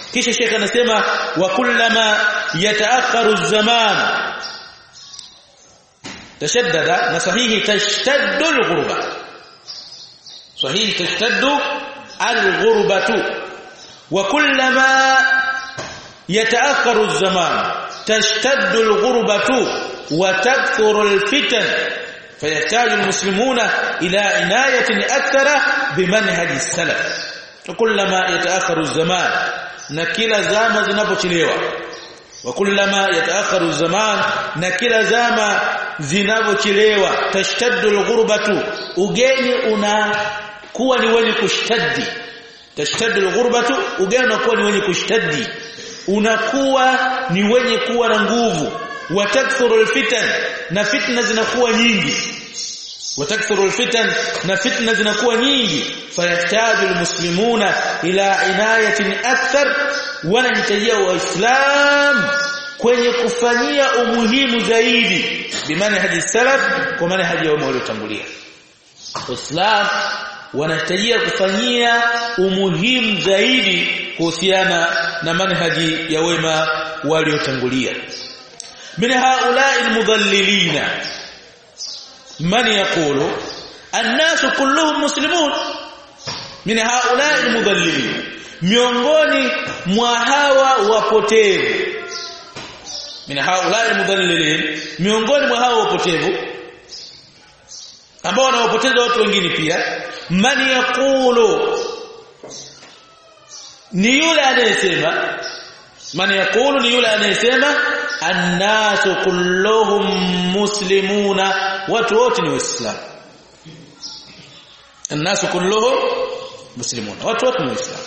kisha Sheikh anasema wa kullama yataakharu az-zaman tashaddada na sahihi tashtaddu al-ghurba sahihi tashtaddu al-ghurbatu wa kullama yataakharu az-zaman tashtaddu al-ghurbatu wa takthuru al-fitan فيحتاج المسلمون إلى عناية أكثر بمنهج السلف وكلما يتأخر الزمان نكلا زama zinapochelewa وكلما يتأخر الزمان نكلا زama zinapochelewa tashtaddu alghurbatu ugeni unakuwa ni wenye kushtaddi tashtaddu alghurbatu ugeni unakuwa ni wenye kushtaddi unakuwa ni wenye kuwa na nguvu watakthuru alfitan na fitna zinakuwa nyingi watakthuru alfitan na fitna zinakuwa nyingi fayahtaju almuslimuna ila inayatin akthar wanahitajia waislam kwenye kufanyia umuhimu zaidi bimanhaji salaf kwa manhaji ya waliotangulia waislam wanahitajia kufanyia umuhimu zaidi kuhusiana na manhaji ya wema waliotangulia من هؤلاء المضللين من يقول الناس كلهم مسلمون من هؤلاء المضللين miongoni mwa hawa wapotevu min haula almudallilin miongoni mwa hawa wapotevu ambao wanawapoteza watu wengine pia man yaqulu ni yule anayesema man yaqulu ni yule anayesema annasu kulluhum muslimuna watu wote ni waislamu annasu kulluhum muslimuna watu wote ni waislamu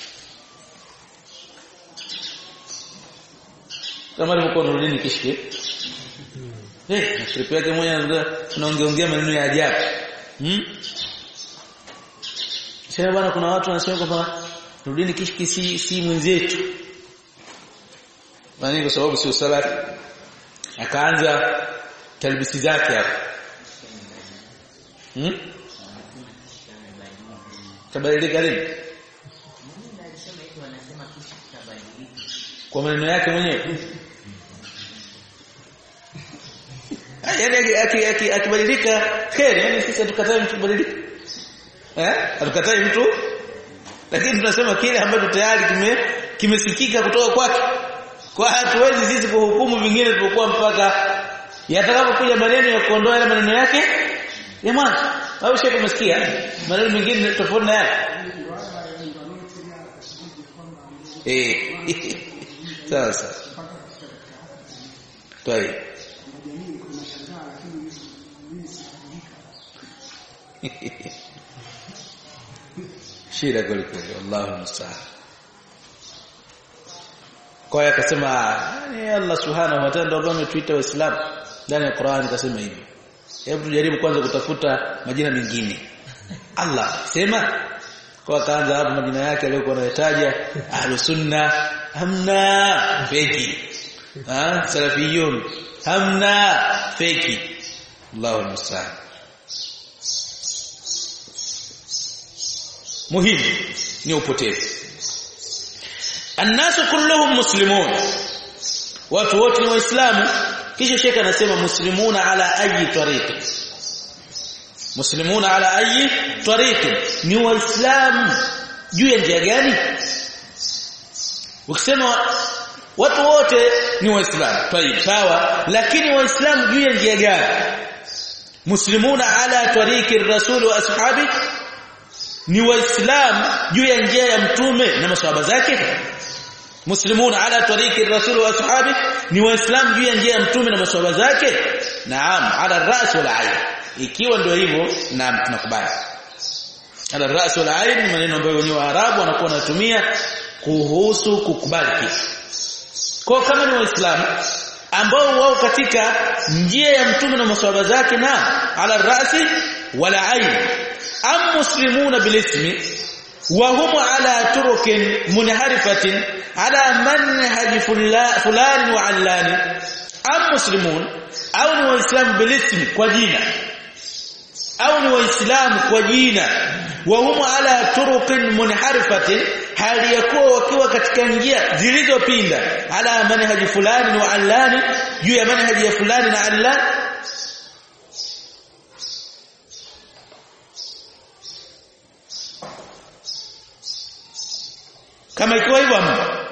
kama alivyokuwa Nuruddin Kishki na script yake mmoja tunaongeongea maneno ya ajabu sasa bwana kuna watu wanasema kwamba Nuruddin Kishki si mwenzetu bali kwa sababu sio salafi akaanza talbisi zake hapo tabadilika lini kwa maneno yake mwenyewe yani akibadilika kheri yani sisi tukatai mtu kubadilika hatukatai mtu lakini tunasema kile ambacho tayari kimesikika kutoka kwake kwa hatuwezi sisi kuhukumu vingine tulipokuwa mpaka yatakapokuja maneno ya kuondoa yale maneno yake ya mwanzo au shehe umesikia maneno mengine tofauti na yake sasa toi shida kweli Allahu musta'an kwa hiyo akasema Allah subhanahu wa ta'ala ndio ametuita waislamu ndani ya Qur'an akasema hivi hebu tujaribu kwanza kutafuta majina mengine Allah sema kwa kaanza hapo majina yake aliyokuwa anayataja ahlus sunna hamna feki salafiyun hamna feki Allahu musta'an muhimu ni upotevu annasu kulluhum muslimun watu wote ni waislamu kisha shekha anasema muslimuna ala ayi tariqi muslimuna ala ayi tariqi ni waislamu juu ya njia gani ukisema watu wote ni waislamu tayeb sawa lakini waislamu juu ya njia gani muslimuna ala tariqi rasul wa ashabi ni waislamu juu ya njia ya mtume na maswahaba zake muslimuna ala tariqi rasul wa ashabi ni waislamu juu ya njia ya mtume na maswahaba zake naam ala ras wal ayn ikiwa ndio hivyo naam tunakubali ala ras wal ayn maneno ambayo wenyewe Waarabu wanakuwa wanatumia kuhusu kukubali kitu kwa kama ni waislamu ambao wao katika njia ya mtume na maswahaba zake na ala rasi wala ayn am muslimuna bil ismi wa hum ala turukin munharifatin ala manhaj fulan wa allan am muslimun au ni waislamu bil ismi kwa jina au ni waislamu kwa jina wa hum ala turuqin munharifatin hali yakuwa wakiwa katika njia zilizopinda ala manhaji fulani wa allani juu ya manhaji ya fulani na allani kama ikiwa hivyo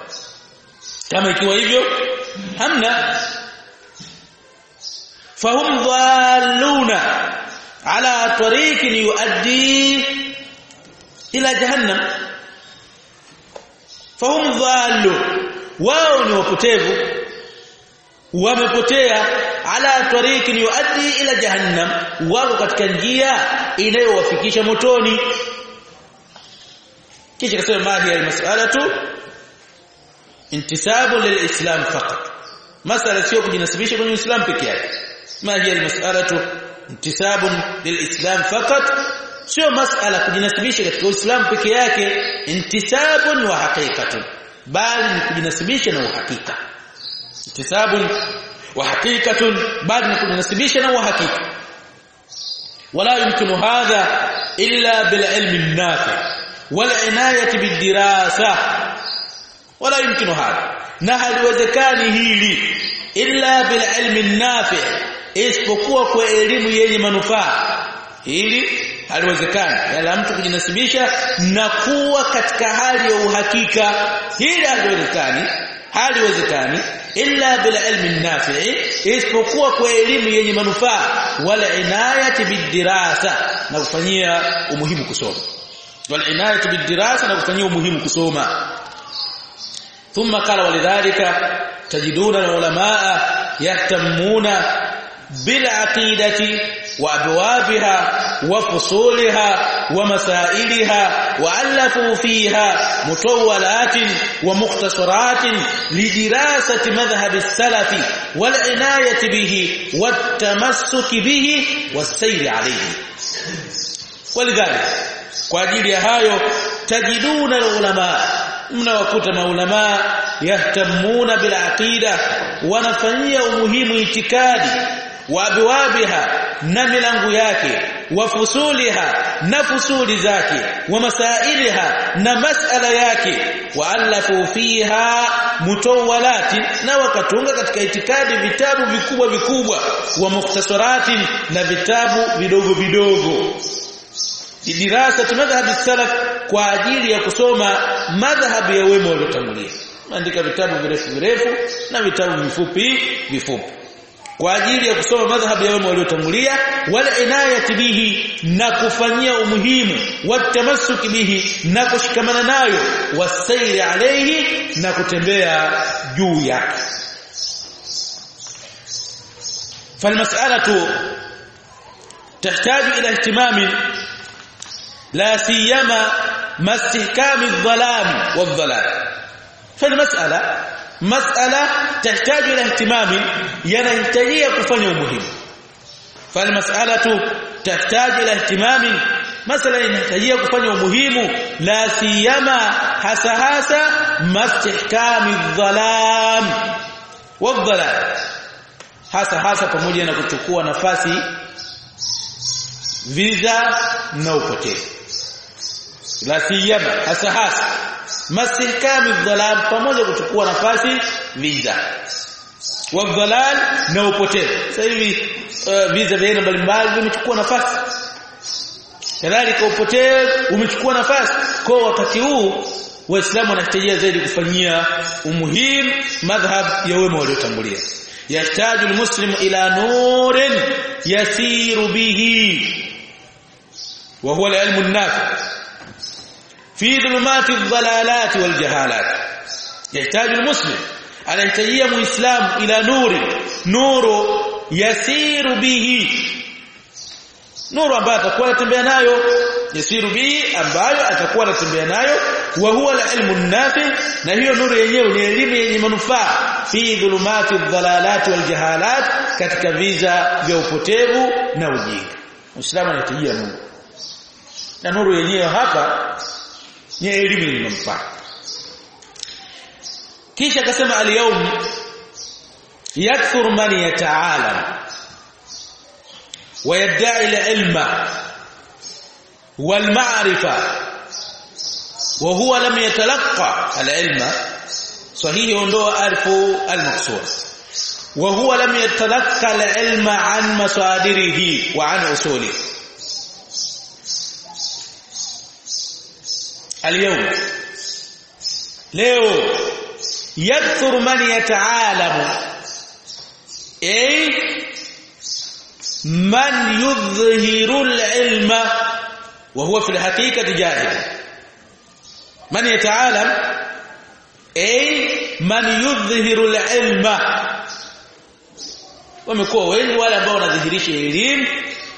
hamna fahum dhalluna ala tariqin yuaddi ila jahannam fahum dhallu wao ni wapotevu wamepotea ala tariqin yuaddi ila jahannam wao katika njia inayowafikisha motoni kisha kasema mahi almas'alatu intisabu lilislam faqat masala sio kujinasibisha kwenye Uislamu peke yake mahi almas'alatu intisabu lilislam faqat sio masala kujinasibisha katika Uislamu peke yake intisabun wa haqiqatun bali ni kujinasibisha na uhakika intisabun wa haqiqatun bali ni kujinasibisha na uhakika wala yumkinu hadha illa bil ilmi an-nafi' والعنايه بالدراسه ولا يمكن هذا na haliwezekani hili illa bil ilmi nafi isipokuwa kwa elimu yenye manufaa hili haliwezekani yala mtu kujinasibisha na kuwa katika hali ya uhakika hili haliwezekani illa bil ilmi nafi isipokuwa kwa elimu yenye manufaa wala inayati bidirasa na kufanyia umuhimu kusoma والعنايه بالدراسه نكفanyia muhimu kusoma ثم قال ولذلك تجدون العلماء يهتمون بالعقيده وابوابها وفصولها ومسائلها والفوا فيها مطولات ومختصرات لدراسه مذهب السلف والعنايه به والتمسك به والسير عليه ولذلك kwa ajili ya hayo tajiduna ulama mnawakuta maulama yahtamuna bil aqida wanafanyia umuhimu itikadi wa abwabiha na milango yake wa fusuliha na fusuli zake wa masailiha na masala yake wa alafu fiha mutawalati na wakatunga katika itikadi vitabu vikubwa wa mukhtasarati na vitabu vidogo dirasa madhhab salaf kwa ajili ya kusoma madhhabu ya wema waliotangulia andika vitabu virefu na vitabu vifupi kwa ajili ya kusoma madhhabu ya wema waliotangulia wala inayati bihi na kufanyia umuhimu watamassuki bihi na kushikamana nayo wasairi alayhi na kutembea juu yake falmas'alatu tahtaju ila ihtimam لا سيما ما استحكام الظلام والضلال فالمسألة مسألة تحتاج إلى اهتمام ينهتهي كفنه مهم فالمسألة تحتاج إلى اهتمام مسألة ينهتهي كفنه مهم لا سيما حساسا ما استحكام الظلام والضلال حساسا pamoja na kuchukua nafasi viza na upotevu la siyama hasa masihkami dhalam pamoja kuchukua nafasi viza wa dhalal na upotevu sasa hivi viza vya aina mbalimbali vimechukua nafasi kadhalika upotevu umechukua nafasi kwa wakati huu waislamu wanahitaji zaidi kufanyia umuhimu madhhab ya wema waliotangulia yahtaju almuslimu ila nurin yasiru bihi وهو العلم النافع في ظلمات الضلالات والجهالات يحتاج المسلم على يحتاج مسلم الى نور يسير به nuru ambayo atakuwa anatembea nayo yasiru bi ambayo atakuwa anatembea nayo wa huwa al-ilmu an-nafi na hiyo nuru yenyewe ni elimu yenye manufaa fi dhulumati ad-dalalat wal jahalat katika viza vya upotevu na ujinga Muislamu anahitaji nuru na nuru yenyewe hapa ni elimu yenye manufaa kisha akasema al-yawm yakthuru man yata'alam ويدعي العلم wal ma'rifa wa huwa lam yatalaqqa al-ilma sahihi ondoa alfu al-maqsur wa huwa lam yatalaqqa al-ilma an masadirihi wa an usulihi. اليوم leo yakthur man yata'alamu ay man yudhhiru al-ilma wa huwa fi al-haqiqati jahil. Man yata'alam ay man yudhhiru al-ilma, wamekuwa wengi wale ambao wanadhihirisha elimu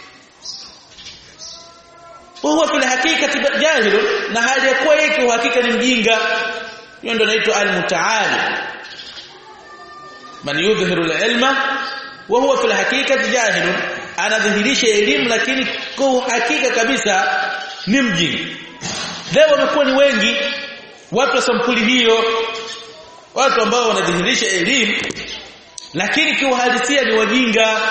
huwa fil hakikati jahil, na hali ya kuwa yake uhakika ni mjinga. Hiyo ndio inaitwa al-muta'alim. Man yudhhiru al-ilma wa huwa fil hakikati jahil, anadhihirisha elimu lakini kwa hakika kabisa ni mjinga. Leo wamekuwa ni wengi watu wa sampuli hiyo, watu ambao wanadhihirisha elimu lakini kwa uhalisia ni wajinga.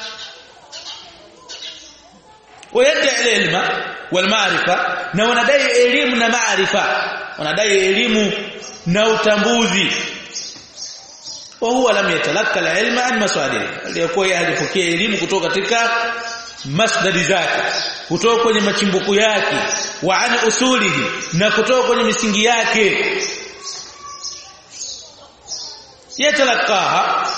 Wayadai ilma wal maarifa, na wanadai elimu na maarifa, wanadai elimu na utambuzi. Wa huwa lam yatalaqqa al-ilma an masadiri, aliyokuwa hajapokea elimu kutoka katika masdari zake, kutoka kwenye machimbuko yake, wa an usulihi, na kutoka kwenye misingi yake. Yatalaqaha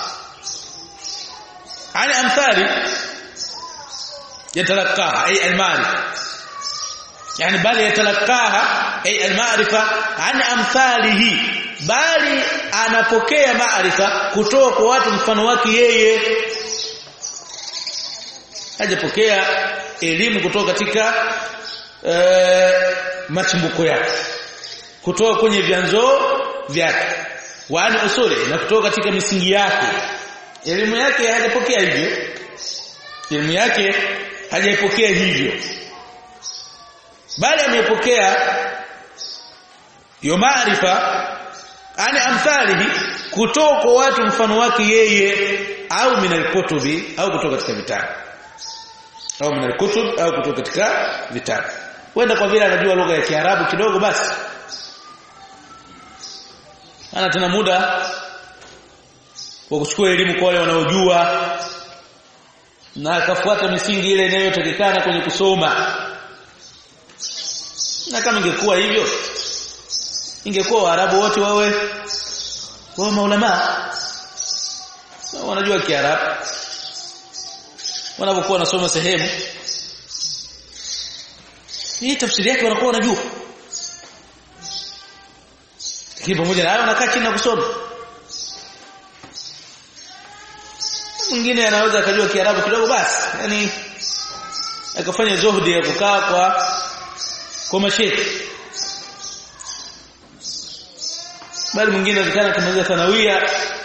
an amthali, yatalaqaha ay al-ma'rifa, yani bali yatalaqaha ay al-ma'rifa an amthalihi, bali anapokea maarifa kutoka kwa watu mfano wake yeye. Hajapokea elimu kutoka katika machimbuko yake, kutoka kwenye vyanzo vyake, wa an usuli, na kutoka katika misingi yake. Elimu yake hajapokea hivyo, elimu yake hajapokea hivyo, bali amepokea hiyo maarifa ani amthalihi kutoka kwa watu mfano wake yeye, au minal kutubi, au kutoka katika vitabu, au minal kutub, au kutoka katika vitabu. Wenda kwa vile anajua lugha ya Kiarabu kidogo, basi ana tena muda wa kuchukua elimu kwa wale wanaojua, na akafuata misingi ile inayotakikana kwenye kusoma. Na kama ingekuwa hivyo, ingekuwa Waarabu wote wawe maulama, wanajua Kiarabu, wanapokuwa wanasoma sehemu hii tafsiri yake wanakuwa wanajua. Lakini pamoja na hayo wanakaa chini na kusoma. Mwingine anaweza akajua Kiarabu kidogo basi, yani akafanya zuhudi ya kukaa kwa mashekhi. Bali mwingine anataka kumaliza thanawia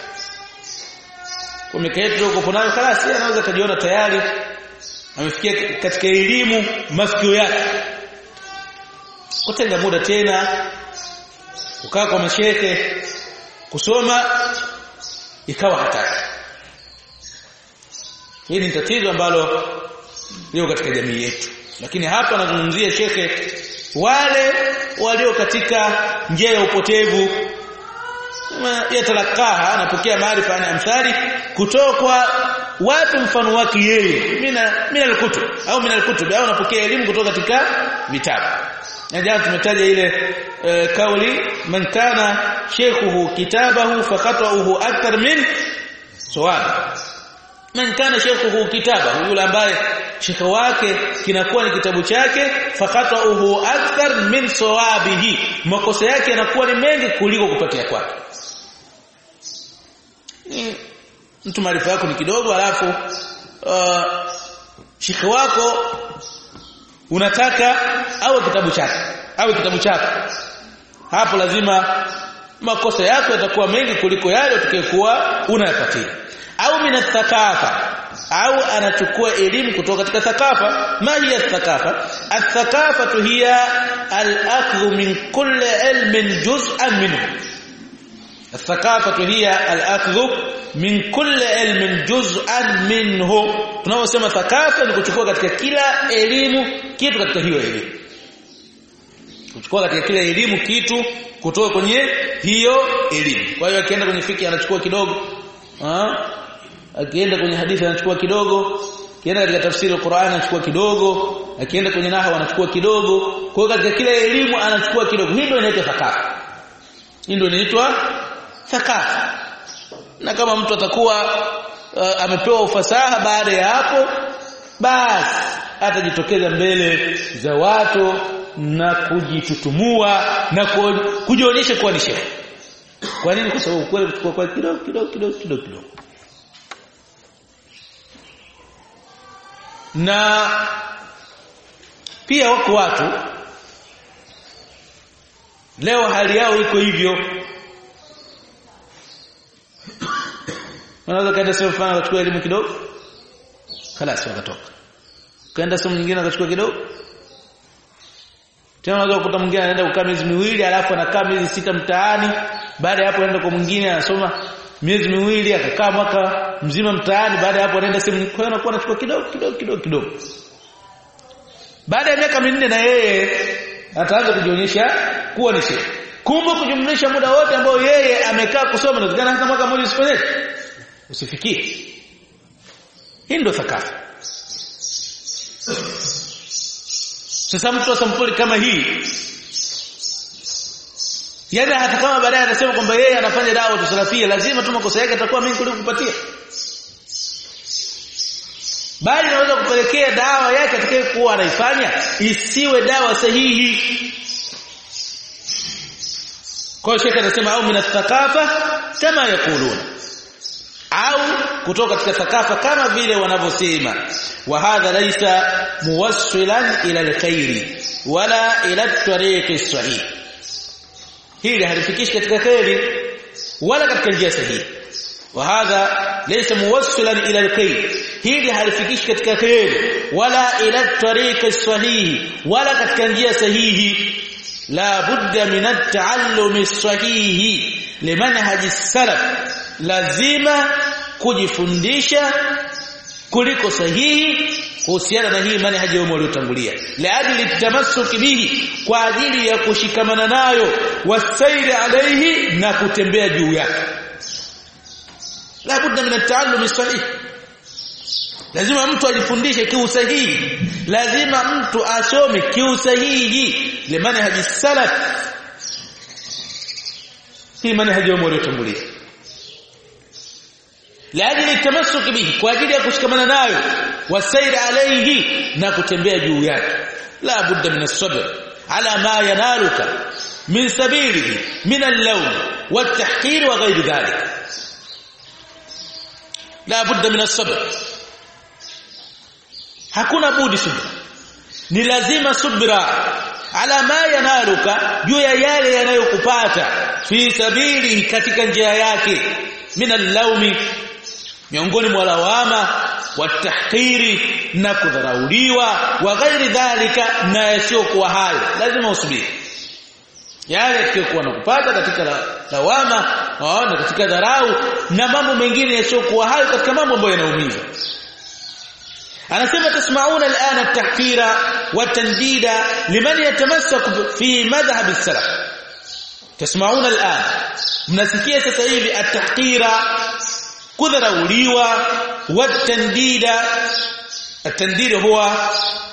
kwa miaka yetu huko nayo, kalasi anaweza kujiona tayari amefikia katika elimu mafikio yake. Kutenga muda tena kukaa kwa mashekhi kusoma ikawa hatari. Hili ni tatizo ambalo liko katika jamii yetu. Lakini hapa anazungumzia shekhe wale walio katika njia ya upotevu. Yatalaqaha, anapokea maarifa na amthali kutoka kwa watu mfano wake yeye, mina al-kutub au min al-kutub, au anapokea elimu kutoka katika vitabu. Na jana tumetaja ile kauli, man kana shaykhuhu kitabahu faqata'uhu akthar min sawab. Man kana shaykhuhu kitabahu, yule ambaye shekhe wake kinakuwa ni kitabu chake, faqata'uhu akthar min sawabihi, makosa yake yanakuwa ni mengi kuliko kupatia kwake. Mtu maarifa yako ni kidogo, alafu shekhe wako unataka au kitabu chake, hapo lazima makosa yako yatakuwa mengi kuliko yale utakayokuwa unayapatia. Au min athakafa, au anachukua elimu kutoka katika thakafa. Ma hiya athakafa? Athakafatu hiya al-akhdhu min kulli ilmin juz'an minhu. Athakafatu hiya al-akhdhu min kulli ilmin juz'an minhu. Tunaposema thakafa ni kuchukua katika kila elimu kitu katika hiyo elimu. kuchukua katika kile elimu kitu kutoka kwenye hiyo elimu. Kwa hiyo akienda kwenye fiqh anachukua kidogo, akienda kwenye hadithi anachukua kidogo, akienda katika tafsiri ya Qur'an anachukua kidogo, akienda kwenye nahwu anachukua kidogo. Kwa hiyo katika kile elimu anachukua kidogo. Hii ndio inaitwa thaqafa. Hii ndio inaitwa thaqafa. Na kama mtu atakuwa amepewa ufasaha baada ya hapo, basi atajitokeza mbele za watu na kujitutumua na kujionyesha kuwa ni shehe. Kwa nini? Kwa sababu kweli kwa kidogo. Na pia wako watu leo hali yao iko hivyo. Wanaweza kaenda sehemu fulani akachukua elimu kidogo, خلاص wakatoka. Kaenda sehemu nyingine akachukua kidogo. Tena unaweza kukuta mwingine anaenda kukaa miezi miwili alafu anakaa miezi 6 mtaani, baada ya hapo anaenda kwa mwingine anasoma miezi miwili akakaa mwaka mzima mtaani, baada ya hapo anaenda sehemu nyingine, kwa hiyo anakuwa anachukua kidogo. Baada ya miaka 4 na yeye ataanza kujionyesha kuwa ni shehe. Kumbe kujumlisha muda wote ambao yeye amekaa kusoma na kugana hata mwaka mmoja usifanye. Usifikie. Hii ndio thakafa. Sasa mtu wa sampuli kama hii, yani hata kama baadaye anasema kwamba yeye anafanya dawa tusalafia, lazima tu makosa yake atakuwa mengi kuliko kupatia. Bali naweza kupelekea dawa yake atakayokuwa anaifanya isiwe dawa sahihi. Kwa hiyo Sheikh anasema au min athaqafa kama yakuluna, au kutoka katika thaqafa kama vile wanavyosema. Wa hadha laysa muwassilan ila alkhairi wala ila tariqi sahih. Hili halifikishi katika khairi wala katika njia sahihi. Wa hadha laysa muwassilan ila alkhair, hili halifikishi katika khairi wala ila tariqi sahih wala katika njia sahihi. La budda min at-ta'allumi as-sahih limanhaj as-salaf, lazima kujifundisha kuliko sahihi kuhusiana na hii manhaji yao waliotangulia, la ajili tamassuki bihi, kwa ajili ya kushikamana nayo, wasairi alayhi, na kutembea juu yake. La budda min at-ta'allumi as-sahih, lazima mtu ajifundishe kiusahihi, lazima mtu asome kiusahihi limanhaji salaf, hii manhaji yao waliotangulia, la ajili tamassuki bihi, kwa ajili ya kushikamana nayo, wasairi alayhi, na kutembea juu yake. La budda min as-sabr ala ma yanaluka min sabilihi min al-lawm wat-tahqir wa ghayr dhalik. La budda min as-sabr, hakuna budi subra, ni lazima subra ala ma yanaluka, juu ya yale yanayokupata, fi sabili, katika njia yake, min al-lawmi, miongoni mwa lawama, watahqiri, na kudharauliwa, wa ghairi dhalika, na yasiokuwa hayo. Lazima usubiri yale yatakuwa nakupata katika lawama na katika dharau na mambo mengine yasiokuwa hayo, katika mambo ambayo yanaumiza. Anasema tasmauna al'ana at-tahqira wa tandida liman yatamassaku fi madhhab as-salaf. Tasmauna al'an, mnasikia sasa hivi at-tahqira, kudharauliwa, wa tandida. At-tandid huwa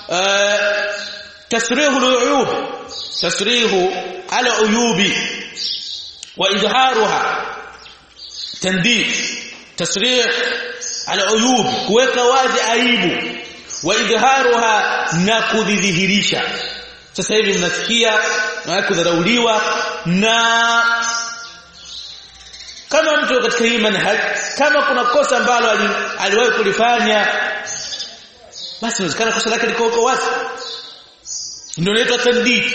tasrihu al-uyub, tasrihu al-uyubi wa izharuha. Tandid, tasrih al-uyub, kuweka wazi aibu, wa idharuha, na kudhihirisha. Sasa hivi mnasikia kudharauliwa, na kama mtu katika hii manhaj, kama kuna kosa ambalo aliwahi kulifanya, basi inawezekana kosa lake liko wazi, ndio inaitwa tandid.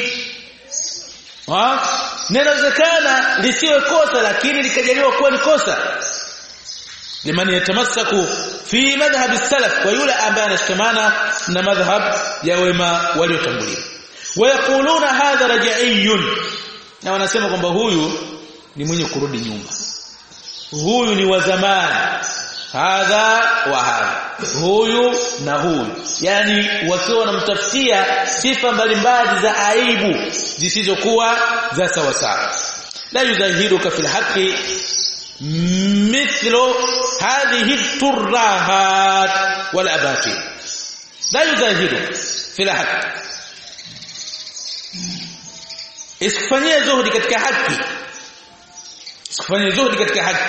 Inawezekana lisiwe kosa lakini likajaliwa kuwa ni kosa, liman yatamassaku fi madhhab as-salaf, kwa yule ambaye anashikamana na madhhab ya wema waliotangulia. Wayaquluna hadha raj'iyun, na wanasema kwamba huyu ni mwenye kurudi nyuma, huyu ni wa zamani, hadha wa hadha, huyu na huyu, yani wakiwa wanamtafsia sifa mbalimbali za aibu zisizokuwa za sawa sawa. La yuzahiruka fil haqqi mithlu hadhihi at-turrahat wal abatil. La yuzahiruka fil haqqi, isifanyie zuhudi katika haki, isifanyie zuhudi katika haki,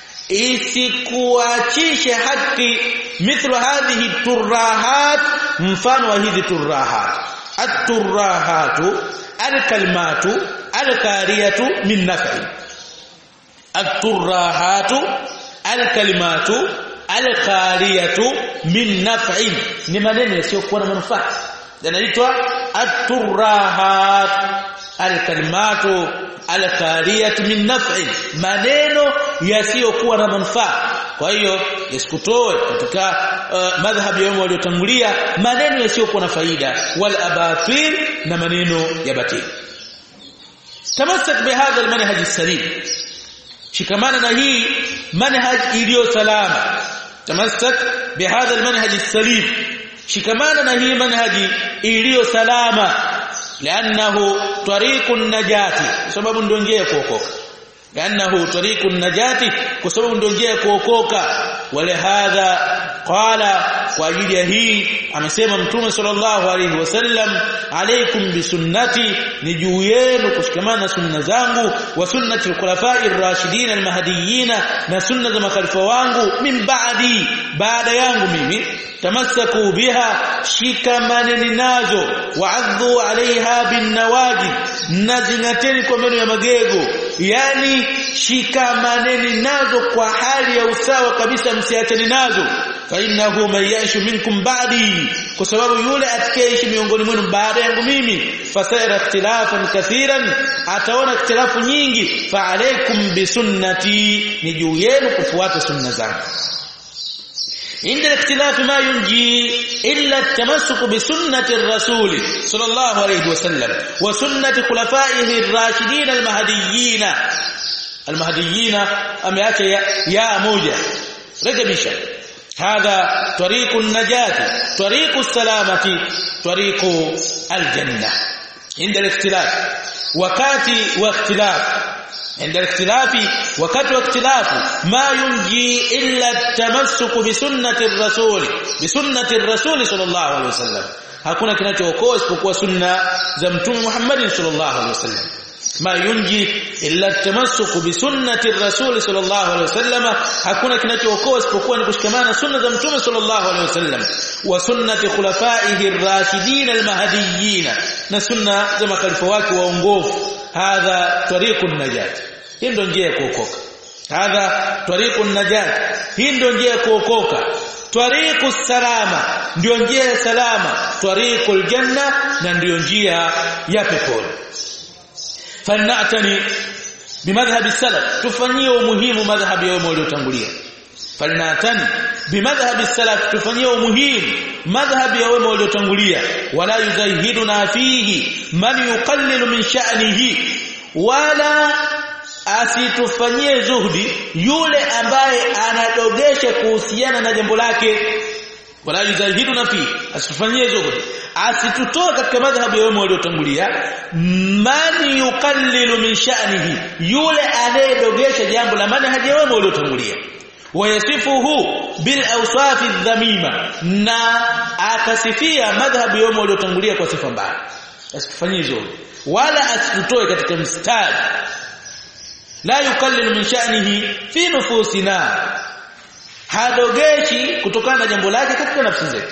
isikuachishe haki. Mithlu hadhihi turrahat, mfano wa hizi turrahat. At-turrahatu al-kalimatu al-kariyatu min naf'i. At-turrahatu al-kalimatu al-kariyatu min naf'i, ni maneno yasiyokuwa na manufaa yanaitwa at-turrahat. Al-kalimatu al-kariyatu min naf'i, maneno yasiyokuwa na manufaa. Kwa hiyo isikutoe katika madhhabi yao waliotangulia maneno yasiyokuwa na faida, wal abatil, na maneno ya batili. Tamassak bihadha almanhaj as-salim, shikamana na hii manhaj iliyo salama. Tamassak bihadha almanhaj as-salim, shikamana na hii manhaji iliyo salama. Li'annahu tariqun najati, sababu ndio njia ya kuokoka. Li'annahu tariqun najati, kwa sababu ndio njia ya kuokoka. Wala hadha qala, kwa ajili ya hii amesema Mtume sallallahu alayhi wasallam, alaykum bisunnati, ni juu yenu kushikamana na sunna zangu, wa sunnati al-khulafa'ir rashidin al-mahdiyyin, na sunna za makhalifa wangu, min ba'di, baada yangu mimi. Tamassaku biha, shikamaneni nazo, wa'adhu 'alayha bin nawajid, nazingateni kwa meno ya magego. Yani shikamaneni nazo kwa hali ya usawa kabisa, msiachane nazo. Fa innahu man ya'ishu minkum ba'di, kwa sababu yule atakayeishi miongoni mwenu baada yangu mimi, fasayara ikhtilafan kathiran, ataona ikhtilafu nyingi. Fa alaykum bisunnati, ni juu yenu kufuata sunna zangu. عند الاختلاف ما ينجي إلا التمسك بسنة الرسول صلى الله عليه وسلم وسنة خلفائه الراشدين المهديين أمياك يا موجة رجبشا. هذا طريق النجاة، طريق السلامة، طريق الجنة. عند الاختلاف وكاتي واختلاف، عند الاختلاف وقت واختلاف ما ينجي إلا التمسك بسنة الرسول صلى الله عليه وسلم. hakuna kinachookoa isipokuwa sunna za Mtume Muhammad sallallahu alaihi wasallam. Ma yunji illa at-tamassuk bi sunnati ar-rasul sallallahu alaihi wasallam, hakuna kinachookoa isipokuwa ni kushikamana sunna za Mtume sallallahu alaihi wasallam, wa sunnati khulafaihi ar-rashidin al-mahdiyyin, na sunna za makhalifa wake waongofu. Hadha tariqun najat, hii ndio njia ya kuokoka. Hadha tariqun najat, hii ndio njia ya kuokoka. Tariqus salama, ndio njia ya salama. Tariqul janna, na ndio njia ya peponi. Falna'tani bimadhhabi salaf, tufanyie umuhimu madhhabi yao waliotangulia. Falna'tani bimadhhabi salaf, tufanyie umuhimu madhhabi yao waliotangulia. Wala yuzahiduna fihi man yuqallilu min sha'nihi, wala asitufanyie zuhudi yule ambaye anadogesha kuhusiana na jambo lake. Wala yuzahiduna fihi, asitufanyie zuhudi, asitutoe katika madhhabu yao waliotangulia. Man yuqallilu min sha'nihi, yule anayedogesha jambo la manhaji yao waliotangulia. Wayasifuhu bil awsaf adh-dhamima, na akasifia madhhabu yao waliotangulia kwa sifa mbaya. Asitufanyie zuhudi wala asitutoe katika mstari. La yuqallilu min sha'nihi fi nufusina, hadogeshi kutokana na jambo lake katika nafsi zetu.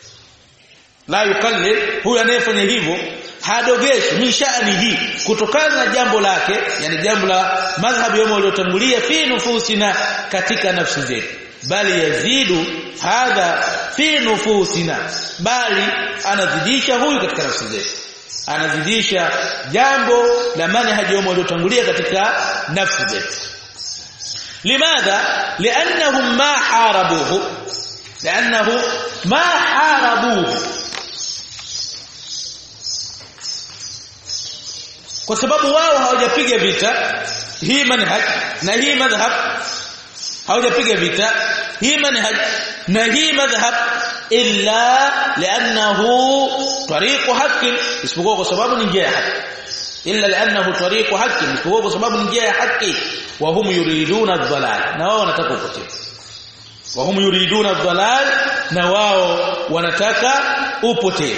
La yuqallil, huyu anayefanya hivyo hadogeshi min sha'nihi, kutokana na jambo lake, yani jambo la madhhabu yao waliotangulia, fi nufusina, katika nafsi zetu. Bali yazidu hadha fi nufusina, bali anazidisha huyu katika nafsi zetu, anazidisha jambo la manhaji yao waliotangulia katika nafsi zetu. Limadha? Li'annahum ma harabuhu, li'annahu ma harabuhu, kwa sababu wao hawajapiga vita hii manhaj na hii madhhab, hawajapiga vita hii manhaj na hii madhhab, illa li'annahu tariqu haqqin, isipokuwa kwa sababu ni njia ya haki. illa li'annahu tariqu haqqin, kwa sababu njia ya haki. Wa hum yuriduna ad-dhalal, na wao wanataka upotevu. Wa hum yuriduna ad-dhalal, na wao wanataka upotevu.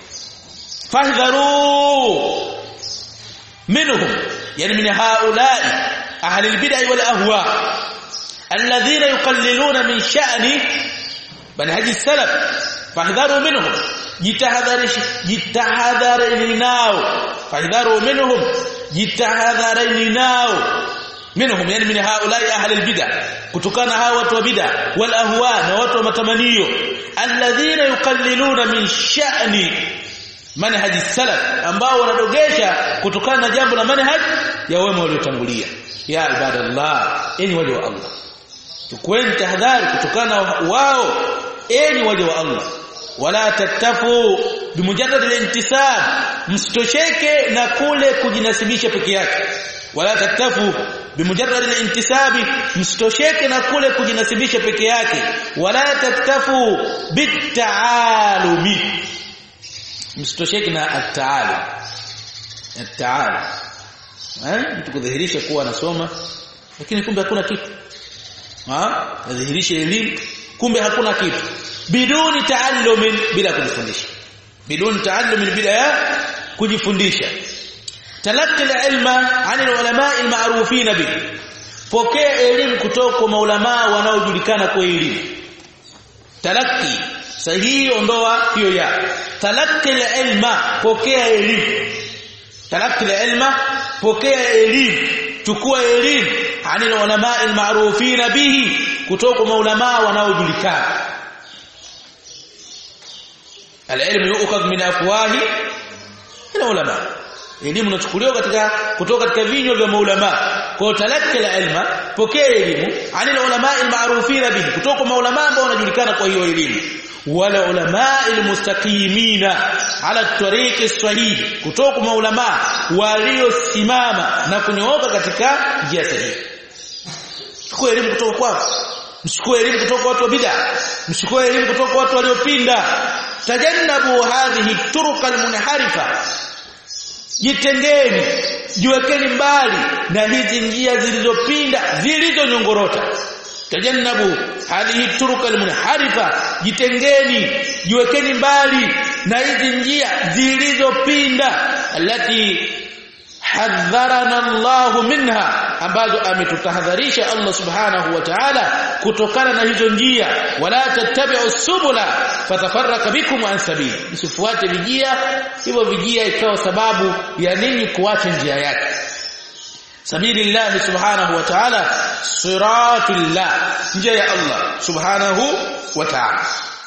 Fahdharu minhum, yani min haula'i ahli al-bid'ah wal ahwa alladhina yuqalliluna min sha'ni manhaj as-salaf. Fahdharu minhum, jitahadharini nao. Fahdharu minhum, jitahadharini nao. Minhum yani min haula'i ahli al-bid'ah, kutokana hao watu wa bid'ah wal ahwa, na watu wa matamanio. Alladhina yuqalliluna min sha'ni manhaj as-salaf, ambao wanadogesha kutokana na jambo la manhaj ya wema waliotangulia. Ya ibadallah, enyi waja wa Allah, tukweni tahadhari kutokana wao, enyi waja wa Allah. Wala tattafu bimujarrad al-intisab, msitosheke na kule kujinasibisha peke yake. Wala tattafu bimujarrad al-intisabi, msitosheke na kule kujinasibisha peke yake. Wala tattafu bit-ta'alumi, msitosheke na at-ta'alum. At-ta'alum mtu kudhihirisha kuwa anasoma lakini kumbe hakuna kitu. Adhihirisha elimu kumbe hakuna kitu. Biduni ta'allumin, bila kujifundisha. Biduni ta'allumin, bila kujifundisha. Talaqi al-ilma 'ani al-ulama al-ma'rufin bihi, pokea elimu kutoka kwa maulama wanaojulikana kwa elimu. Talaqi sahihi, ondoa hiyo ya. Talaqi al-ilma, pokea elimu. Talaqi al-ilma, pokea elimu, chukua elimu. 'Ani al-ulama al-ma'rufin bihi, kutoka kwa maulama wanaojulikana. Al-ilmu yu'khadh min afwahi al-ulama, elimu inachukuliwa kutoka katika vinywa vya maulama. Kwa talaqi al-ilma, pokea elimu. 'Ani al-ulama al-ma'rufin bihi, kutoka kwa maulama ambao wanajulikana kwa hiyo elimu. Wala ulama al-mustaqimina ala at-tariq as-sahih, kutoka kwa maulama waliosimama na kunyooka katika njia sahihi. Chukua elimu kutoka kwao, mchukue elimu kutoka watu wa bid'ah, mchukue elimu kutoka watu waliopinda. Tajannabu hadhihi turuq al-munharifa, jitengeni, jiwekeni mbali na hizi njia zilizopinda, zilizonyongorota. Tajannabu hadhihi turuq al-munharifa, jitengeni, jiwekeni mbali na hizi njia zilizopinda. Allati hadharana Allah minha, ambazo ametutahadharisha Allah subhanahu wa ta'ala kutokana na hizo njia. Wala tattabi'u subula fatafarraka bikum an sabili, msifuate vijia, hivyo vijia ikawa sababu ya ninyi kuacha njia yake. Sabilillah subhanahu wa ta'ala, siratillah, njia ya Allah subhanahu wa ta'ala.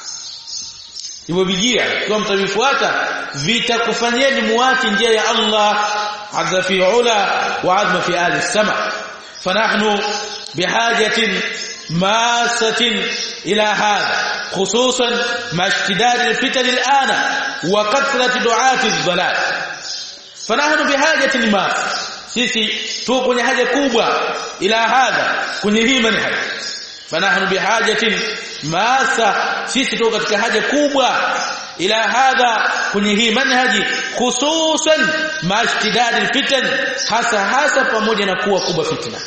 Hivyo vijia kwa mtavifuata vitakufanyeni muache njia ya Allah azza fi ula wa azma fi ahli as-sama. Fanahnu bihajatin masatin ila hadha, khususan ma ishtidad al-fitan al-ana wa kathrat du'ati ad-dhalal. Fanahnu bihajatin masa, sisi tu kwenye haja kubwa, ila hadha, kwenye hii manhaj. Fanahnu bihajatin masa, sisi tu katika haja kubwa, ila hadha, kwenye hii manhaji. Khususan ma ishtidad al-fitan, hasa pamoja na kuwa kubwa fitna.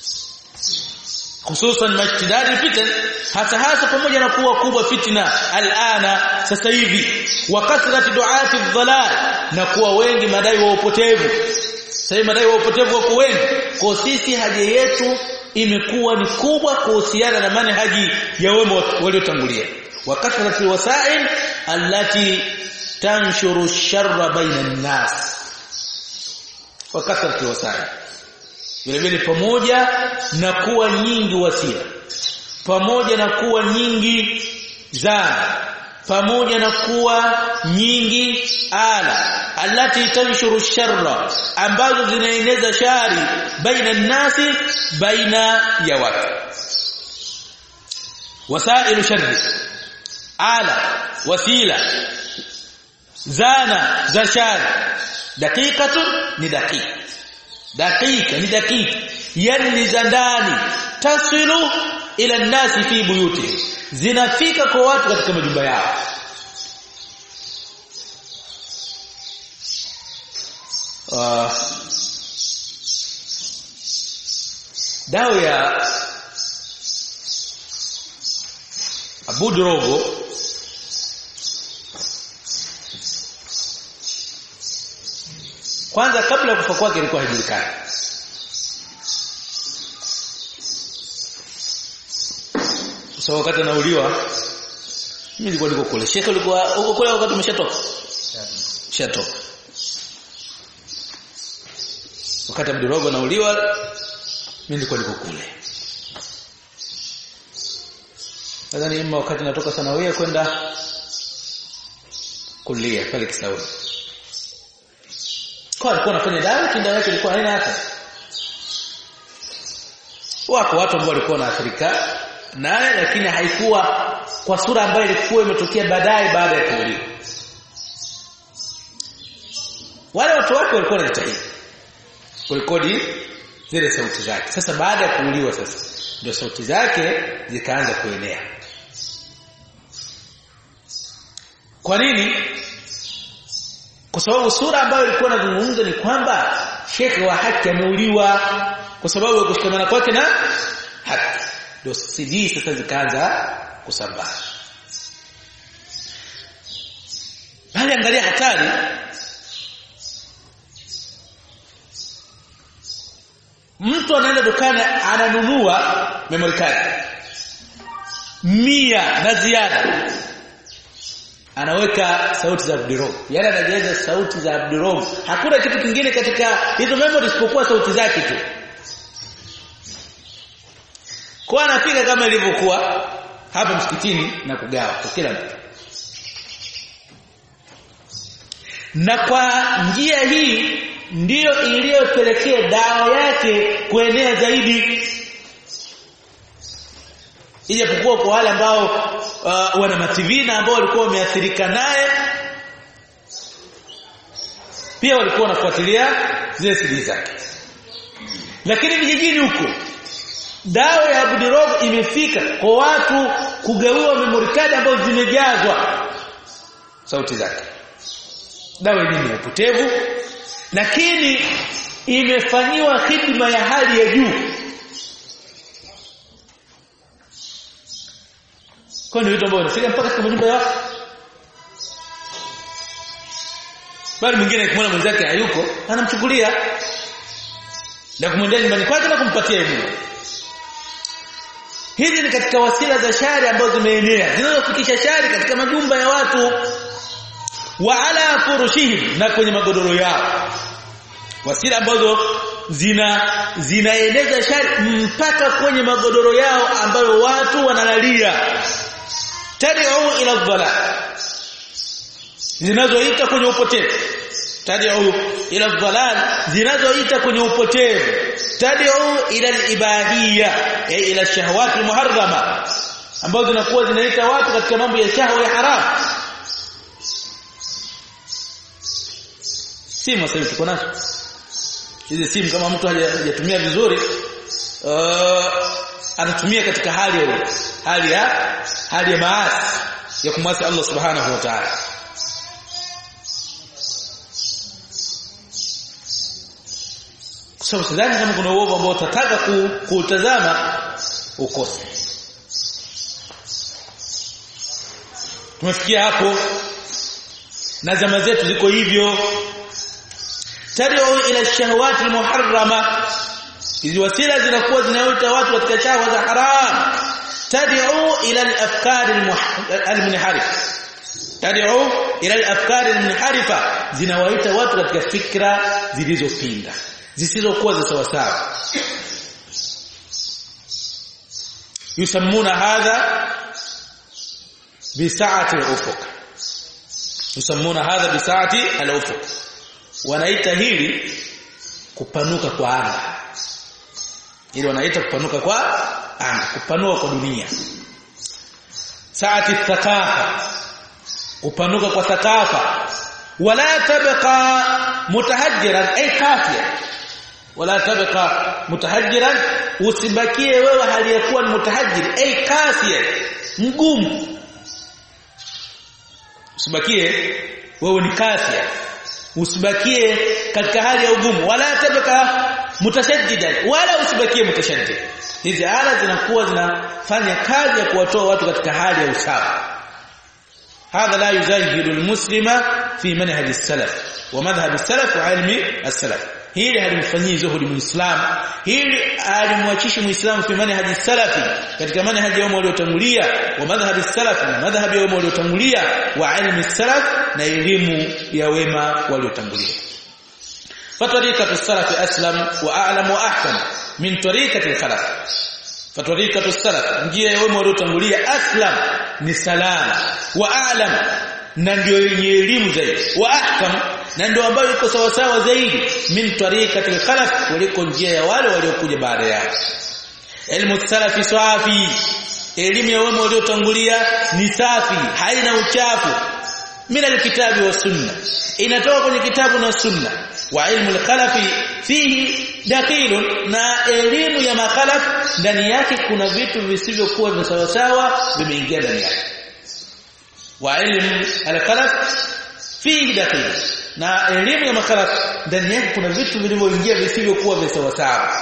Khususan ma ishtidad al-fitan, hasa pamoja na kuwa kubwa fitna alana, sasa hivi. Wa kathrat du'ati ad-dhalal, na kuwa wengi madai wa upotevu. Sasa madai wa upotevu wako wengi. Kwa sisi haja yetu imekuwa ni kubwa kuhusiana na manhaji ya wema waliotangulia. Wa kathrat al-wasa'il allati tanshuru ash-sharra baina an-nas. Wa kathrat al-wasa'il, vile pamoja na kuwa nyingi wasila, pamoja na kuwa nyingi zana, pamoja na kuwa nyingi ala, allati tanshuru sharra, ambazo zinaeneza shari baina nasi, baina ya watu. Wasailu sharri, ala, wasila, zana za shari. Daqiqatun ni daqiqa, daqiqa ni daqiqa, yani za ndani. Tasilu ila nasi fi buyuti, zinafika kwa watu katika majumba yao. dawa ya Abu Drogo kwanza kabla ya kufa kwake ilikuwa haijulikani. So wakati anauliwa mimi nilikuwa niko kule. Sheikh alikuwa huko kule wakati umeshatoka. Shatoka. Wakati Abu Drogo anauliwa mimi nilikuwa niko kule. Nadhani mimi wakati natoka Sanawia kwenda kulia pale Kisauni. Kwa alikuwa anafanya dawa kinda yake ilikuwa haina hata. Wako watu ambao walikuwa wanaathirika naye lakini haikuwa kwa sura ambayo ilikuwa imetokea baadaye baada ya kuuliwa. Wale watu wake walikuwa wanajitahidi kurekodi zile sauti zake. Sasa baada ya kuuliwa sasa ndio sauti zake zikaanza kuenea. Kwa nini? Kwa sababu sura ambayo ilikuwa inazungumza ni kwamba Sheikh wa haki ameuliwa kwa sababu ya kushikamana kwake na haki. Ndio CD sasa zikaanza kusambaa. Bali angalia hatari. Mtu anaenda dukani ananunua memory card 100 na ziada. Anaweka sauti za Abdurrahman. Yaani anajaza sauti za Abdurrahman. Hakuna kitu kingine katika hizo memory isipokuwa sauti zake tu. Kwa anapiga kama ilivyokuwa hapa msikitini na kugawa kwa kila mtu. Na kwa njia hii ndiyo iliyopelekea dawa yake kuenea zaidi. Ijapokuwa kwa wale ambao wana mativi na ambao walikuwa wameathirika naye pia walikuwa wanafuatilia zile CD zake. Lakini vijijini huko dawa ya Abu Drogo imefika kwa watu kugawiwa memory card ambazo zimejazwa sauti zake. Dawa hii ni upotevu lakini imefanyiwa hidima ya hali ya juu. Kwa nini vitu ambavyo wanafika mpaka katika nyumba ya watu? Bali mwingine akimwona mwenzake hayuko anamchukulia na kumwendea nyumbani kwake na kumpatia elimu. Hizi ni katika wasila za shari ambazo zimeenea zinazofikisha shari katika majumba ya watu wa ala furushihim na kwenye magodoro yao. Wasila ambazo zinaeneza shari mpaka kwenye magodoro yao ambayo watu wanalalia. Tad'u ila dhalal. Zinazoita kwenye upotevu. Tad'u ila dhalal zinazoita kwenye upotevu. Tad'u ila al-ibadiyya ay ila shahawat al-muharrama ambazo zinakuwa zinaita watu katika mambo ya shahwa ya haram. Simu sasa tuko nazo. Hizi simu kama mtu hajatumia vizuri anatumia katika hali ya maasi ya kumwasi Allah subhanahu wa ta'ala. Kwa sababu sidhani kama kuna uovu ambao utataka kuutazama ukose. Tumefikia hapo na zama zetu ziko hivyo. Tad'u ila shahawati almuharrama. Hizi wasila zinakuwa zinaita watu katika shahwa za haram. Tad'u ila al-afkar al-munharifa. Tad'u ila al-afkar al-munharifa. Zinawaita watu katika fikra zilizopinda, zisizokuwa za sawa sawa. Yusammuna hadha bisa'ati al-ufuq. Yusammuna hadha bisa'ati al-ufuq. Wanaita hili kupanuka kwa anga. Ili wanaita kupanuka kwa anga, kupanua kwa dunia. Saati thaqafa, kupanuka kwa thaqafa. Wala tabqa mutahajjiran ay kafiya. Wala tabqa mutahajjiran, usibakie wewe hali ya kuwa ni mutahajjir ay kafiya, mgumu. Usibakie wewe ni kafiya, usibakie katika hali ya ugumu, wala tabaka mutashaddidan, wala usibakie mutashaddid. Hizi ala zinakuwa zinafanya kazi ya kuwatoa watu katika hali ya usawa. Hadha la yuzahidu almuslima fi manhaj as-salaf wa madhhab as-salaf wa ilmi as-salaf. Hili halimfanyii zuhudi muislamu, hili halimwachishi muislamu fi manhaj as-salafi, katika manhaj ya wao waliotangulia, wa madhhab as-salaf na madhhab ya wao waliotangulia, wa ilmi as-salaf na elimu ya wema waliotangulia. Fatariqatu as-salaf aslam wa a'lam wa ahkam min tariqati al-khalaf. Fatariqatu as-salaf, njia ya wema waliotangulia, aslam ni salama, wa a'lam na ndio yenye elimu zaidi, wa ahkam na ndio ambayo iko sawa sawa zaidi, min tariqati al-khalaf, waliko njia ya wale waliokuja baada yao. Ilmu salafi safi, elimu ya wema waliotangulia ni safi, haina uchafu. Min al-kitabi wa sunna, inatoka kwenye kitabu na sunna. Wa ilmu al-khalafi fihi dakhilun, na elimu ya makhalaf ndani yake kuna vitu visivyokuwa vya sawa sawa vimeingia ndani yake. Wa ilmu al-khalaf fihi dakhilun, na elimu ya makhalaf ndani yake kuna vitu vilivyoingia visivyokuwa vya sawa sawa.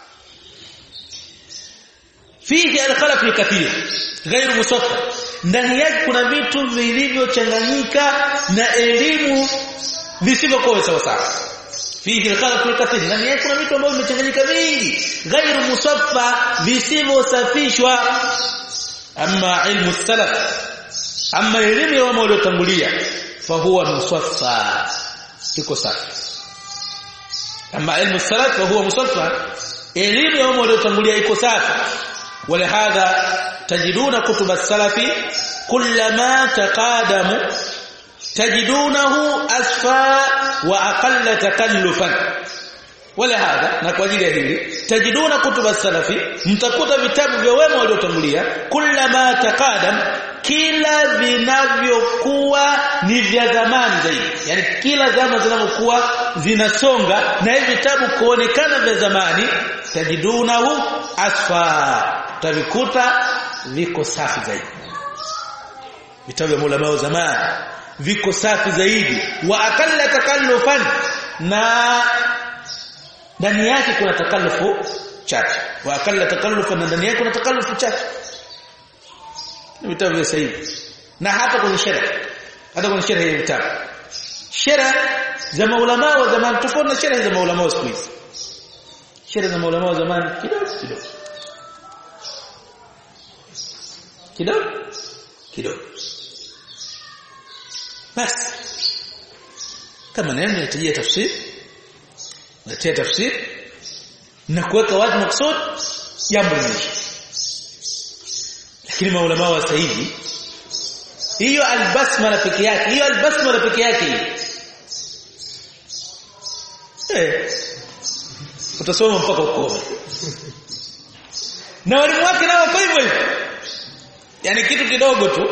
Fihi al-khalaf kathir ghairu musaffa, ndani yake kuna vitu vilivyochanganyika na elimu visivyokuwa sawa sawa. Fihi al-khalaf kathir, ndani yake kuna vitu ambavyo vimechanganyika vingi, ghairu musaffa, visivyosafishwa. Amma ilmu salaf, amma elimu ya wao waliotangulia, fa huwa musaffa, iko safi. Amma ilmu salaf fa huwa musaffa, elimu ya wao waliotangulia iko safi. ولهذا تجدون كتب السلف كلما تقادموا تجدونه أسفى وأقل تكلفا. ولهذا نقول hili tajiduna kutub as-salaf, mtakuta vitabu vya wema waliotangulia, kullama taqadam, kila vinavyokuwa ni vya zamani zaidi, yani kila zama zinazokuwa zinasonga na hivi vitabu kuonekana vya zamani, tajidunahu asfa, tavikuta viko safi zaidi. Vitabu vya ulama wa zamani viko safi zaidi, wa akalla takallufan, na ndani yake kuna takallufu chache. Wa akalla takallufan, na ndani yake kuna takallufu chache. Vitabu vya sahihi. Na hata kwenye sheria, hata kwenye sheria ya vitabu, sheria za maulama wa zamani tofauti na sheria za maulama wa siku hizi. Sheria za maulama wa zamani kidogo. Basi kama neno inahitajia tafsiri na kuweka wazi maksud, jambo hili. Lakini maulama wa sasa hivi, hiyo albasmala peke yake, utasoma mpaka ukome. Na walimu wake nao kwa hivyo, yani kitu kidogo tu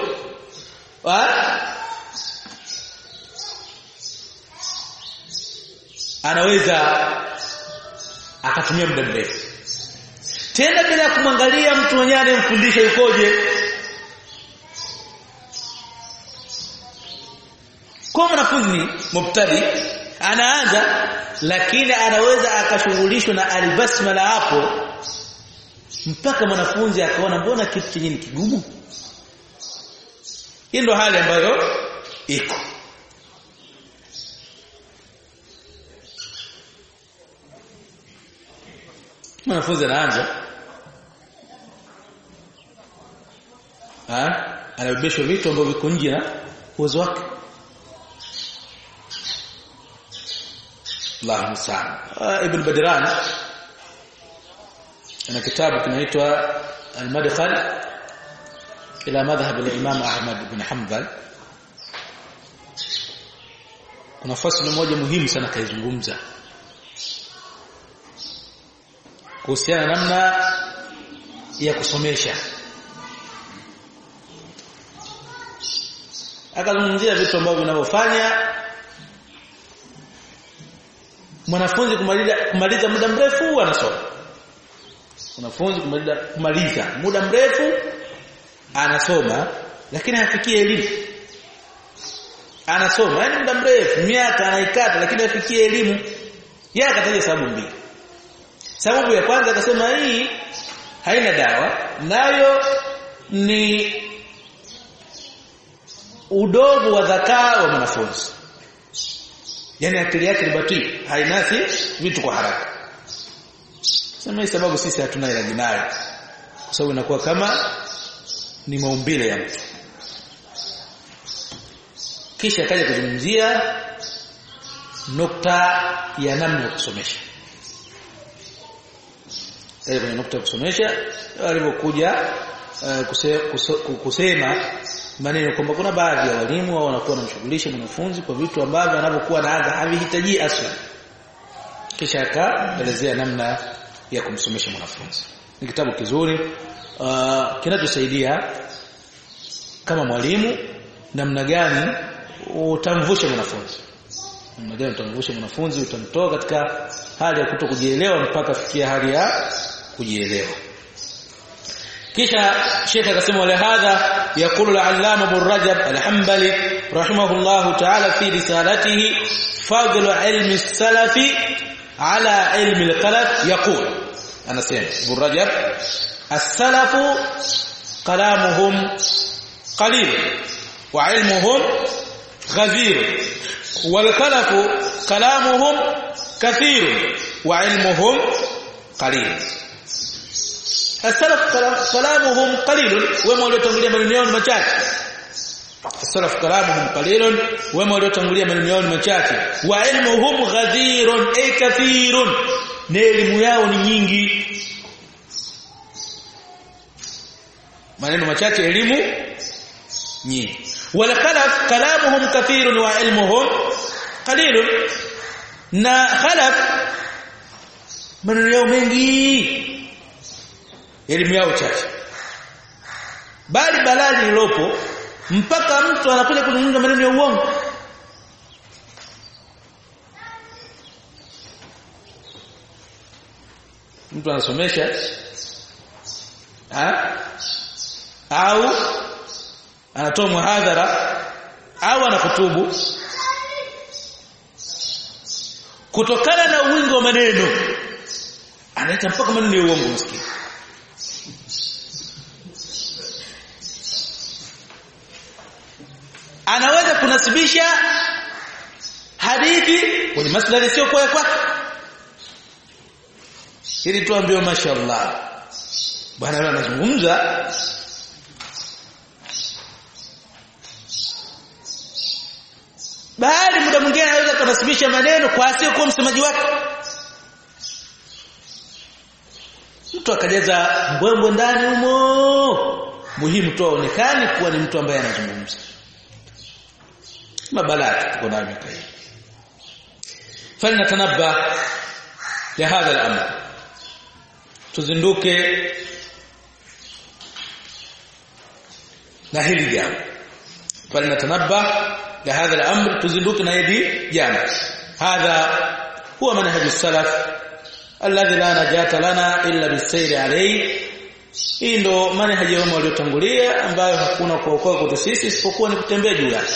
anaweza akatumia muda mrefu, tena bila kumwangalia mtu mwenyewe anayemfundisha yukoje. Kwa mwanafunzi mubtadi anaanza, lakini anaweza akashughulishwa na albasmala hapo mpaka mwanafunzi akaona mbona kitu chenye ni kigumu. Hii ndio hali ambayo iko. Mwanafunzi anaanza, anabebeshwa vitu ambavyo viko nje na uwezo wake. Allahu musta'an. Ibn Badran ana kitabu kinaitwa Al-Madkhal ila madhhab al-Imam Ahmad ibn Hanbal. Kuna fasili moja muhimu sana kaizungumza kuhusiana namna ya kusomesha. Akazungumzia vitu ambavyo vinavyofanya mwanafunzi kumaliza muda mrefu anasoma. Mwanafunzi kumaliza muda mrefu anasoma, lakini hafikie elimu. anasoma yani muda mrefu miaka anaikata lakini afikie elimu. Yeye akataja sababu mbili. Sababu ya kwanza akasema hii haina dawa, nayo ni udogo wa dhakaa wa mwanafunzi. Yani akili yake ni batili, hainasi vitu kwa haraka. Sema hii sababu sisi hatuna ilaji nayo. Kwa sababu inakuwa kama ni maumbile ya mtu. Kisha akaja kuzungumzia nukta ya namna ya kusomesha. Kwenye nukta ya kusomesha alipokuja kusema maneno kwamba kuna baadhi ya walimu wao wanakuwa wanamshughulisha mwanafunzi kwa vitu ambavyo anapokuwa anaanza havihitaji aswa. Kisha akaelezea namna ya kumsomesha mwanafunzi. Ni kitabu kizuri kinachosaidia kama mwalimu namna gani utamvusha mwanafunzi. Namna gani utamvusha mwanafunzi, utamtoa katika hali ya kutokujielewa mpaka fikia hali ya kujielewa. Kisha Sheikh akasema wala hadha yaqulu al-allama Ibn Rajab al-Hanbali rahimahullah ta'ala fi risalatihi fadlu ilmi as-salafi ala ilmi al-khalaf yaqul, anasema Ibn Rajab as-salafu kalamuhum qalil wa ilmuhum ghazir wal khalafu kalamuhum kathir wa ilmuhum qalil. As-salaf kalamuhum qalil, wema waliotangulia maneno yao ni machache. As-salaf kalamuhum qalil, wema waliotangulia maneno yao ni machache. Wa ilmuhum ghazirun ay kathirun, na elimu yao ni nyingi. Maneno machache, elimu nyingi. Wal khalaf kalamuhum kathirun wa ilmuhum qalil, na khalaf maneno yao mengi, elimu yao chache. Bali balali lilopo mpaka mtu anakuja kuzungumza maneno ya uongo. Mtu anasomesha au anatoa muhadhara au anakutubu, kutokana na wingi wa maneno anaita mpaka maneno ya uongo msikini. Anaweza kunasibisha hadithi kwenye maslahi sio kwa kwake, ili tuambiwe mashaallah bwana leo anazungumza. Baada muda mwingine anaweza kunasibisha maneno kwa asio kwa msemaji wake. Mtu akajaza mbwembwe ndani humo, muhimu tu aonekane kuwa ni mtu ambaye anazungumza. Mabalati tuko nayo miaka hii. Falnatanabba li hadha al-amr, tuzinduke na hili jambo. Falnatanabba li hadha al-amr, tuzinduke na hili jambo. Hadha huwa manhaj as-salaf alladhi la najata lana illa bis-sayr alayhi. Hii ndo manhaji wao waliotangulia ambayo hakuna kuokoa kwetu sisi isipokuwa ni kutembea juu yake.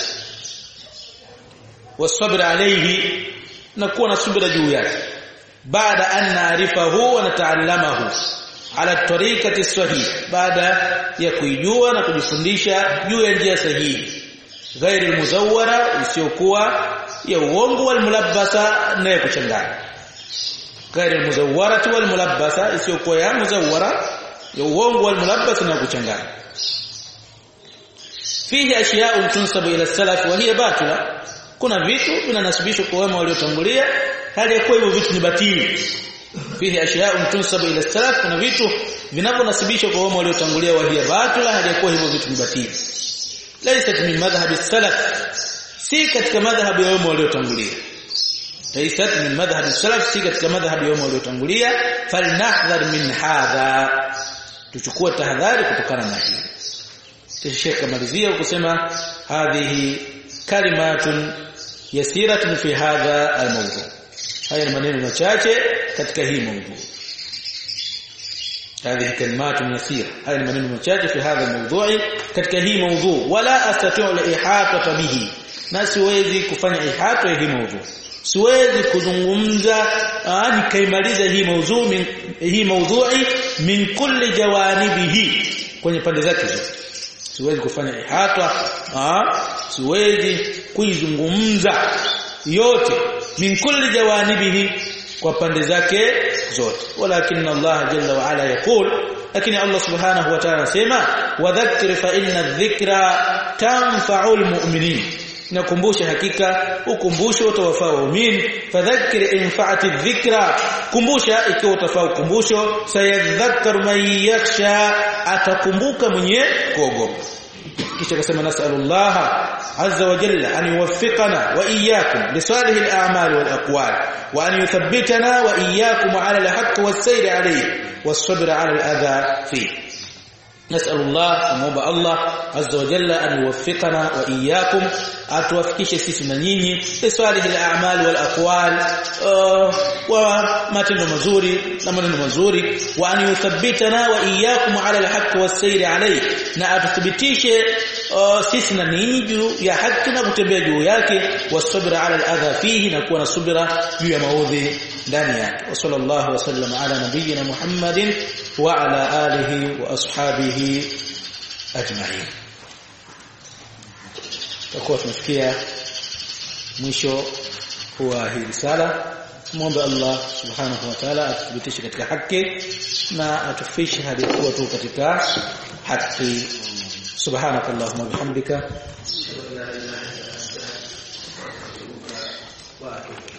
Wasabr alayhi, na kuwa na subira juu yake. Baada an naarifahu wa nataallamahu ala tariqati sahih, baada ya kuijua na kujifundisha juu ya njia sahihi, ghairi muzawwara, isiyokuwa ya uongo, wal mulabbasa, na ya kuchanganya. Ghairi muzawwarati wal mulabbasa, isiyokuwa ya muzawwara, ya uongo, wal mulabbasa, na ya kuchanganya. Fihi ashya'un tunsabu ila salaf wa hiya batila, kuna vitu vinanasibishwa kwa wema waliotangulia hali ya kuwa hivyo vitu ni batili. Fihi ashya'un tunsabu ila salaf, kuna vitu vinavyonasibishwa kwa wema waliotangulia wa hiya batila, hali ya kuwa hivyo vitu ni batili. Laysat min madhhab as-salaf, si katika madhhabu ya wema waliotangulia. Laysat min madhhab as-salaf, si katika madhhabu ya wema waliotangulia. Falnahdhar min hadha, tuchukue tahadhari kutokana na hili. Sheikh kamalizia kusema hadhihi kalimatun yasiratun fi hadha al-mawdu'. Haya ni maneno machache katika hii mawdu'. Hadhihi kalimatun yasira, haya ni maneno machache fi hadha al-mawdu' katika hii mawdu'. Wala astati'u al-ihata bihi, na siwezi kufanya ihata ya hii mada. Siwezi kuzungumza nikaimaliza hii maudhui min kulli jawanibihi, kwenye pande zake zote. Siwezi kufanya ihata, siwezi kuizungumza yote min kulli jawanibihi, kwa pande zake zote. Walakin Allah jalla wa ala yaqul, lakini Allah subhanahu wa ta'ala anasema wadhakkir fa inna adh-dhikra tanfa'ul mu'minin, nakumbusha hakika ukumbusho utawafaa waumini. Fadhakkir in fa'ati adh-dhikra, kumbusha ikiwa utafaa ukumbusho. Sayadhakkaru man yakhsha, atakumbuka mwenye kuogopa. kisha akasema nasallallahu azza wa jalla an yuwaffiqana wa iyyakum li salih al-a'mal wal aqwal wa an yuthabbitana wa iyyakum ala al-haqq was-sayr alayhi was-sabr ala al-adha fi. Nasallallahu muomba Allah azza wa jalla an yuwaffiqana wa iyyakum, atuwafikishe sisi na nyinyi li salih al-a'mal wal aqwal, wa matendo mazuri na maneno mazuri. Wa an yuthabbitana wa iyyakum ala al-haqq was-sayr alayhi, na atuthibitishe sisi na ninyi juu ya haki na kutembea juu yake. Wasabira ala al-adha fihi, na kuwa na subira juu ya maudhi ndani yake. Wa sallallahu wa sallam ala nabiyyina Muhammadin wa ala alihi wa ashabihi ajma'in. Tutakuwa tumefikia mwisho wa hii risala. Muombe Allah subhanahu wa ta'ala atuthibitishe katika haki na atufishe hadi kuwa tu katika haki. سبحانك اللهم وبحمدك اشهد ان لا اله الا انت استغفرك واتوب اليك.